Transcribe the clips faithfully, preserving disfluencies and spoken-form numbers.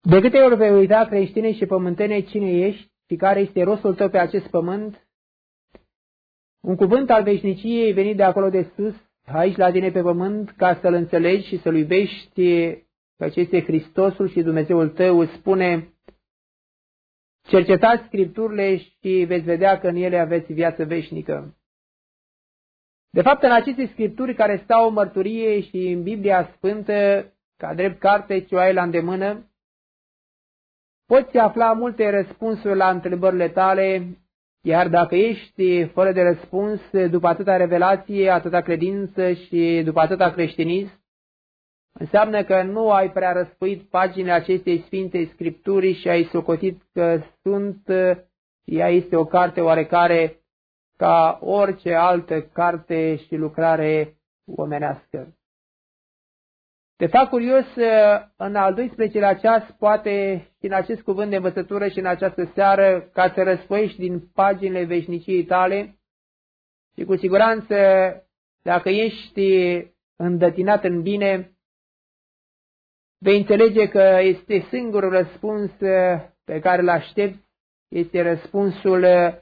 De câte ori vei uita, creștine și pământene, cine ești și care este rostul tău pe acest pământ? Un cuvânt al veșniciei venit de acolo de sus, aici la tine pe pământ, ca să-L înțelegi și să-L iubești, căci este Hristosul și Dumnezeul tău, îți spune: cercetați Scripturile și veți vedea că în ele aveți viață veșnică. De fapt, în aceste Scripturi care stau în mărturie și în Biblia Sfântă, ca drept carte ce o ai la îndemână, poți afla multe răspunsuri la întrebările tale, iar dacă ești fără de răspuns, după atâta revelație, atâta credință și după atâta creștinism, înseamnă că nu ai prea răspuit paginile acestei Sfinte Scripturi și ai socotit că sunt, ea este o carte oarecare ca orice altă carte și lucrare omenească. Te fac curios, în al doisprezecelea ceas, poate și în acest cuvânt de învățătură și în această seară, ca să răsfoiești din paginile veșniciei tale și cu siguranță, dacă ești îndătinat în bine, vei înțelege că este singurul răspuns pe care îl aștepți, este răspunsul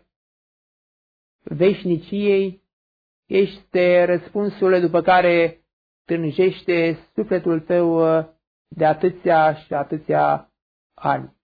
veșniciei, este răspunsul după care tânjește sufletul tău de atâția și atâția ani.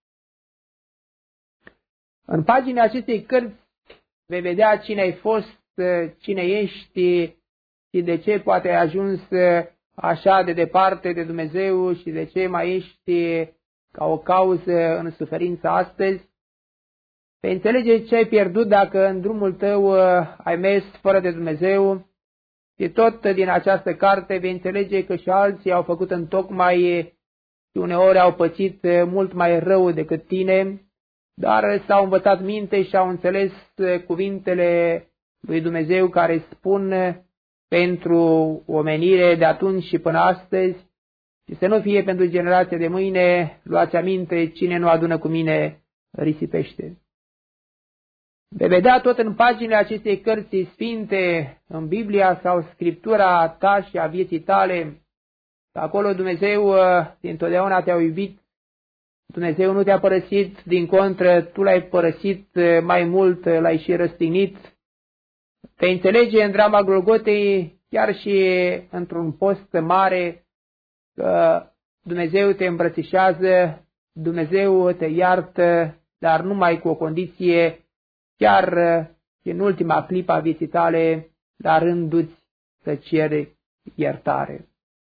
În paginile acestei cărți vei vedea cine ai fost, cine ești și de ce poate ai ajuns așa de departe de Dumnezeu și de ce mai ești ca o cauză în suferință astăzi. Vei înțelege ce ai pierdut dacă în drumul tău ai mers fără de Dumnezeu. Și tot din această carte vei înțelege că și alții au făcut întocmai și uneori au pățit mult mai rău decât tine, dar s-au învățat minte și au înțeles cuvintele lui Dumnezeu care spun pentru omenire de atunci și până astăzi, și să nu fie pentru generația de mâine, luați aminte, cine nu adună cu mine risipește. Vei vedea tot în paginile acestei cărți sfinte, în Biblia sau Scriptura ta și a vieții tale, că acolo Dumnezeu dintotdeauna te-a iubit, Dumnezeu nu te-a părăsit, din contră, tu l-ai părăsit mai mult, l-ai și răstignit. Vei înțelege în drama Golgotei, chiar și într-un post mare, că Dumnezeu te îmbrățișează, Dumnezeu te iartă, dar numai cu o condiție, chiar în ultima clipă a vieții tale, la rânduți să ceri iertare.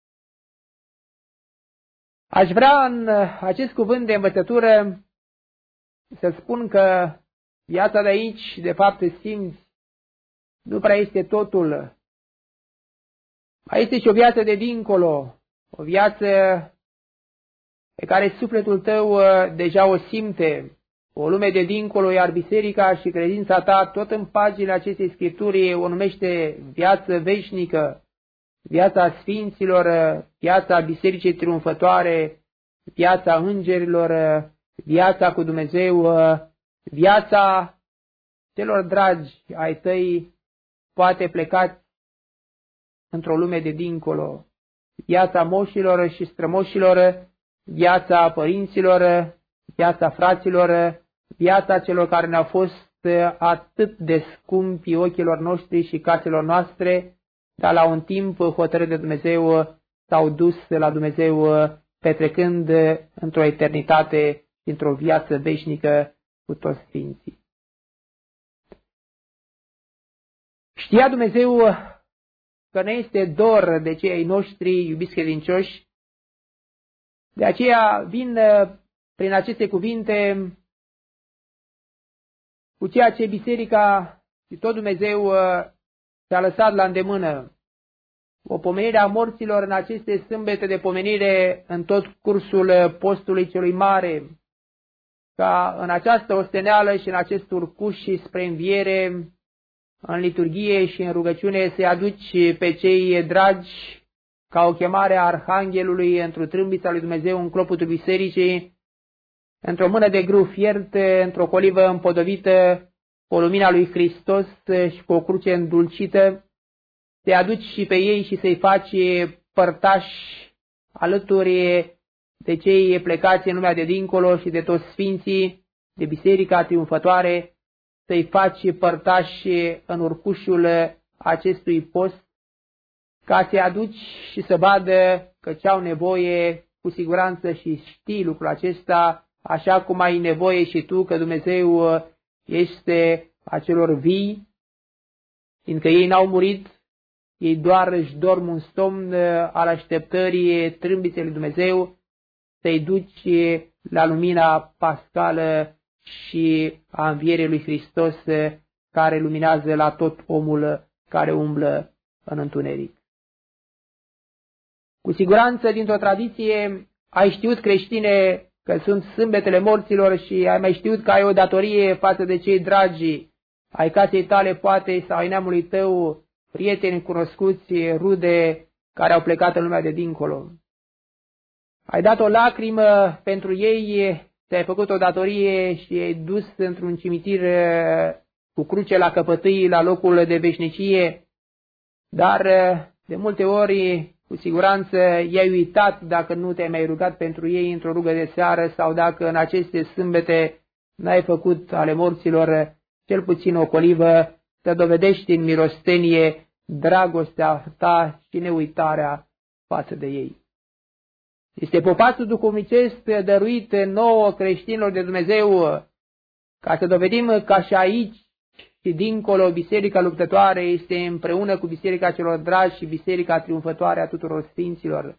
Aș vrea în acest cuvânt de învățătură să spun că viața de aici, de fapt, te simți, nu prea este totul. Mai este și o viață de dincolo, o viață pe care sufletul tău deja o simte, o lume de dincolo, iar biserica și credința ta, tot în paginile acestei Scripturi, o numește viață veșnică, viața sfinților, viața bisericii triumfătoare, viața îngerilor, viața cu Dumnezeu, viața celor dragi ai tăi, poate plecați într-o lume de dincolo, viața moșilor și strămoșilor, viața părinților, viața fraților, viața celor care ne-au fost atât de scumpi ochilor noștri și caselor noastre, dar la un timp hotărât de Dumnezeu s-au dus la Dumnezeu, petrecând într-o eternitate, într-o viață veșnică cu toți sfinții. Știa Dumnezeu că ne este dor de cei noștri iubiți credincioși, de aceea vin prin aceste cuvinte cu ceea ce biserica și tot Dumnezeu ți-a lăsat la îndemână. O pomenire a morților în aceste sâmbete de pomenire în tot cursul postului celui mare, ca în această osteneală și în acest urcuș și spre înviere, în liturghie și în rugăciune, să-i aduci pe cei dragi ca o chemare a Arhanghelului într-o trâmbița lui Dumnezeu în cloputul bisericii, într-o mână de grâu fiert, într-o colivă împodobită cu lumina lui Hristos și cu o cruce îndulcită, să-i aduci și pe ei și să-i faci părtași alături de cei plecați în lumea de dincolo și de toți sfinții, de biserica triumfătoare, să-i faci părtași în urcușul acestui post, ca să-i aduci și să vadă că ce-au nevoie cu siguranță și știi lucrul acesta, așa cum ai nevoie și tu, că Dumnezeu este a celor vii, fiindcă ei n-au murit, ei doar își dorm un somn al așteptării trâmbiței lui Dumnezeu, să-i duci la lumina pascală și a învierii lui Hristos, care luminează la tot omul care umblă în întuneric. Cu siguranță, dintr-o tradiție, ai știut, creștine, că sunt sâmbetele morților și ai mai știut că ai o datorie față de cei dragi ai casei tale, poate, sau ai neamului tău, prieteni cunoscuți, rude, care au plecat în lumea de dincolo. Ai dat o lacrimă pentru ei, ți-ai făcut o datorie și ai dus într-un cimitir cu cruce la căpătâi, la locul de veșnicie, dar de multe ori, cu siguranță, i-ai uitat dacă nu te-ai mai rugat pentru ei într-o rugă de seară sau dacă în aceste sâmbete n-ai făcut ale morților cel puțin o colivă, să dovedești în milostenie dragostea ta și neuitarea față de ei. Este popatul duhovnicesc dăruit nouă creștinilor de Dumnezeu, ca să dovedim că și aici și dincolo Biserica luptătoare este împreună cu Biserica celor dragi și Biserica triumfătoare a tuturor sfinților.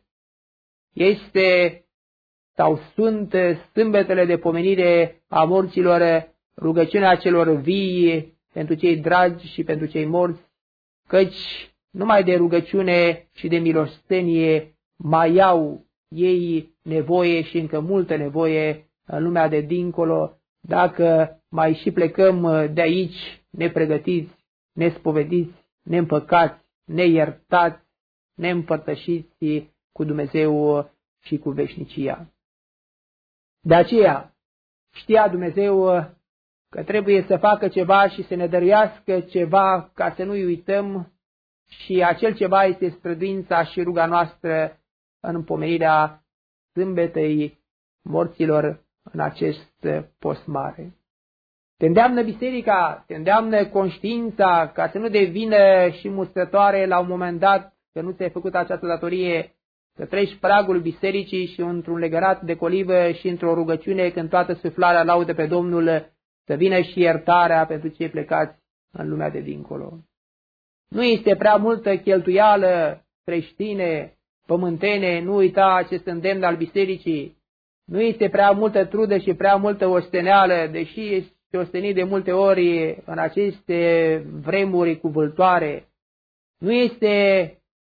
Este sau sunt sâmbetele de pomenire a morților, rugăciunea celor vii pentru cei dragi și pentru cei morți, căci numai de rugăciune și de milostenie mai au ei nevoie și încă multă nevoie în lumea de dincolo, dacă mai și plecăm de aici nepregătiți, nespovediți, neîmpăcați, neiertați, neîmpărtășiți cu Dumnezeu și cu veșnicia. De aceea știa Dumnezeu că trebuie să facă ceva și să ne dăruiască ceva ca să nu-i uităm, și acel ceva este străduința și ruga noastră în pomenirea sâmbetei morților în acest post mare. Te îndeamnă biserica, te îndeamnă conștiința ca să nu devină și mustrătoare la un moment dat că nu ți-ai făcut această datorie, să treci pragul bisericii și într-un legărat de colivă și într-o rugăciune când toată suflarea laudă pe Domnul, să vină și iertarea pentru cei plecați în lumea de dincolo. Nu este prea multă cheltuială creștine, pământene, nu uita acest îndemn al bisericii. Nu este prea multă trudă și prea multă osteneală, deși este ostenit de multe ori în aceste vremuri cuvâltoare. Nu este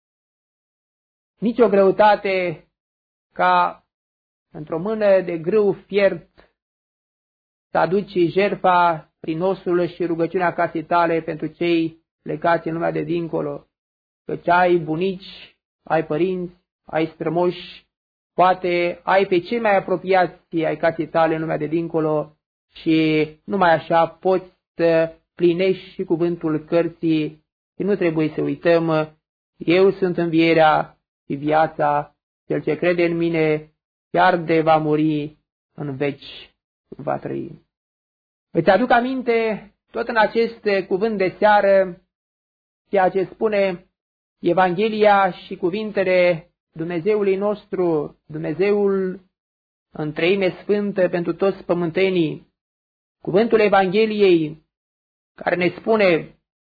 nicio greutate ca într-o mână de grâu fiert să aduci jertfa prin osul și rugăciunea casei tale pentru cei plecați în lumea de dincolo, căci ai bunici, ai părinți, ai strămoși, poate ai pe cei mai apropiați ai casei tale în lumea de dincolo și numai așa poți să plinești și cuvântul cărții și nu trebuie să uităm, eu sunt învierea și viața, cel ce crede în mine, chiar de va muri, în veci va trăi. Îți aduc aminte, tot în acest cuvânt de seară, ceea ce spune Evanghelia și cuvintele Dumnezeului nostru, Dumnezeul în treime sfântă pentru toți pământenii, cuvântul Evangheliei care ne spune,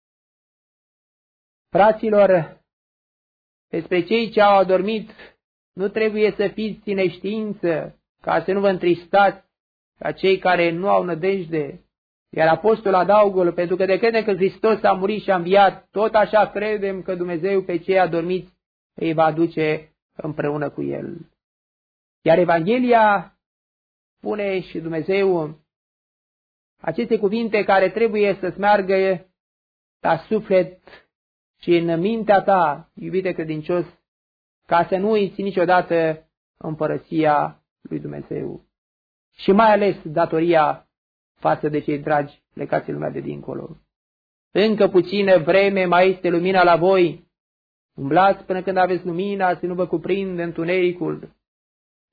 fraților, despre cei ce au adormit, nu trebuie să fiți în neștiință, ca să nu vă întristați ca cei care nu au nădejde. Iar apostolul adaugă, pentru că de credem că Hristos a murit și a înviat, tot așa credem că Dumnezeu pe cei adormiți îi va aduce împreună cu El. Iar Evanghelia spune și Dumnezeu aceste cuvinte care trebuie să-ți meargă la suflet și în mintea ta, iubite credincios, ca să nu uiți niciodată împărăția lui Dumnezeu. Și mai ales datoria față de cei dragi plecați în lumea de dincolo. Încă puțină vreme mai este lumina la voi. Umblați până când aveți lumina, să nu vă cuprinde întunericul.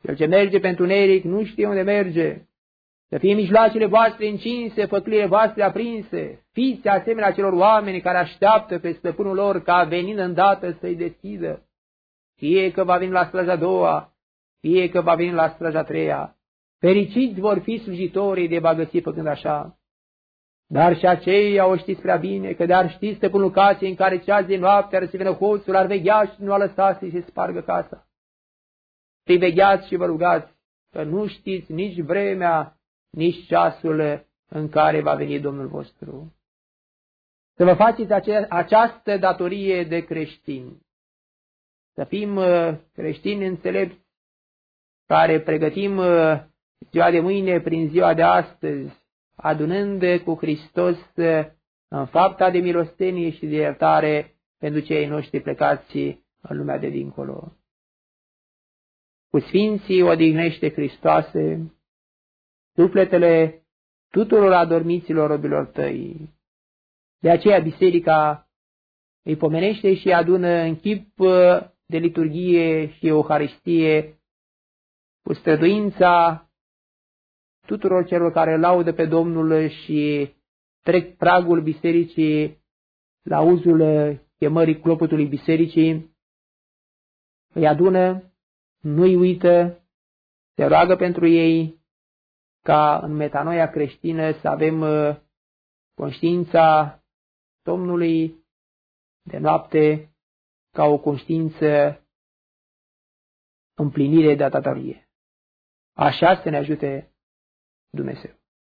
Cel ce merge pentru întuneric nu știe unde merge. Să fie mijloacele voastre încinse, făcliile voastre aprinse. Fiți asemenea celor oameni care așteaptă pe stăpânul lor ca venind îndată să-i deschidă. Fie că va veni la straja a doua, fie că va veni la straja a treia. Fericiți vor fi slujitorii de va găsi făcând așa. Dar și aceia o știți prea bine, că de-ar ști stăpânul casei în care ceas de noapte ar să vină hoțul, ar veghea și nu a lăsat să-i se spargă casa. Să-i vegheați și vă rugați, că nu știți nici vremea, nici ceasul în care va veni Domnul vostru. Să vă faceți ace- această datorie de creștini. Să fim creștini înțelepți, care pregătim ziua de mâine prin ziua de astăzi, adunând cu Hristos în fapta de milostenie și de iertare pentru cei noștri plecați în lumea de dincolo. Cu sfinții odihnește Hristoase sufletele tuturor adormiților robilor tăi. De aceea biserica îi pomenește și adună în chip de liturghie și euharistie cu străduința tuturor celor care laudă pe Domnul și trec pragul bisericii la uzul chemării clopotului bisericii, îi adună, nu-i uită, se roagă pentru ei ca în metanoia creștină să avem conștiința Domnului de noapte ca o conștiință împlinire de datorie. Așa să ne ajute Dumnezeu.